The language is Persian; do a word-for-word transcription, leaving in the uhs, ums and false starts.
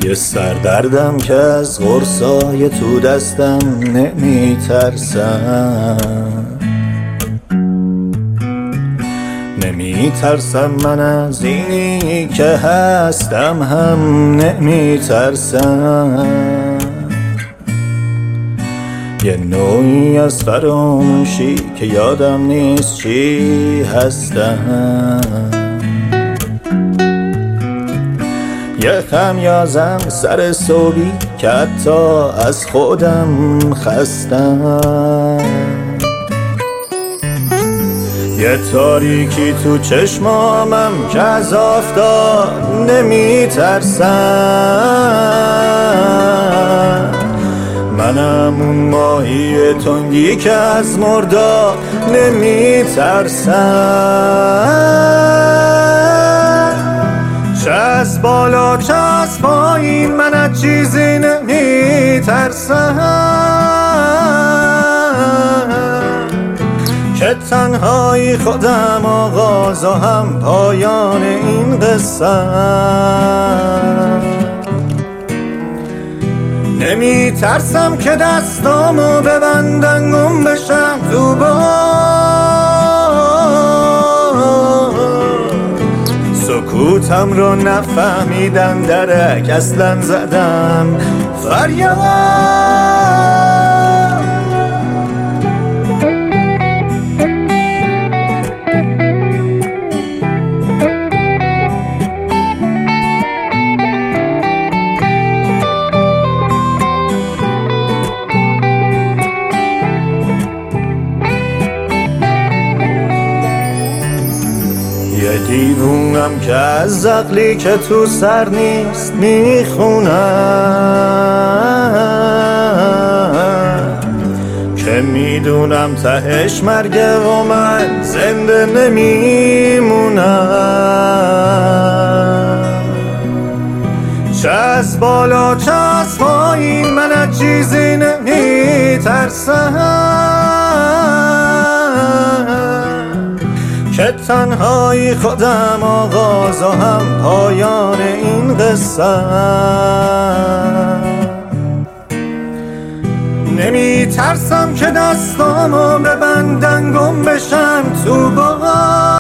یه سردردم که از قرصای تو دستم نمیترسم نمیترسم من از اینی که هستم هم نمیترسم یه نوعی از فراموشی که یادم نیست چی هستم یه خمیازم سر صبحی که حتی از خودم خستم یه تاریکی تو چشمامم که از آفتاب نمیترسم منم اون ماهی تنگی که از مرداب نمیترسم چه از بالا چه از پایین من از چیزی نمیترسم که تنهایی خودم آغاز و هم پایان این قصه نمیترسم که دستامو ببندن گم بشم تو سکوتم رو نفهمیدن درک اصلا زدم فریاد یه دیوونم که از عقلی که تو سر نیست میخونم که میدونم تهش مرگه و من زنده نمیمونم چه از بالا چه از پایین من از چیزی نمیترسم که تنهایی خودم آغاز و هم پایان این قصه نمیترسم که دستامو ببندن گم بشم تو بغا